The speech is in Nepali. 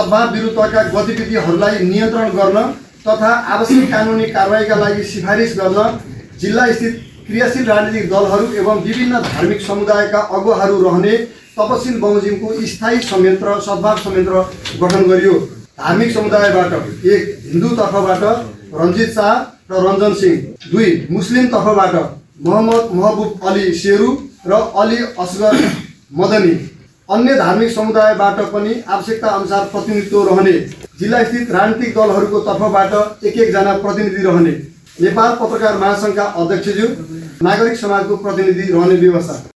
सद्भाव विरुद्धका गतिविधिहरूलाई नियन्त्रण गर्न तथा आवश्यक कानुनी कारबाहीका लागि सिफारिस गर्न जिल्ला स्थित क्रियाशील राजनीतिक दलहरू एवं विभिन्न धार्मिक समुदायका अगुवाहरू रहने तपसिल बमोजिमको स्थायी संयन्त्र सद्भाव संयन्त्र गठन गरियो। धार्मिक समुदायबाट 1 हिन्दू तर्फबाट रञ्जित शाह र रञ्जन सिंह, 2 मुस्लिम तर्फबाट मोहम्मद महबुब अली शेरू र अली असगर मदनी, अन्य धार्मिक समुदायबाट पनि आवश्यकता अनुसार प्रतिनिधित्व रहने, जिल्ला स्थित राजनीतिक दलहरूको तर्फबाट 1 जना प्रतिनिधि रहने, नेपाल पत्रकार महासङ्घका अध्यक्षज्यू, नागरिक समाजको प्रतिनिधि रहने व्यवस्था।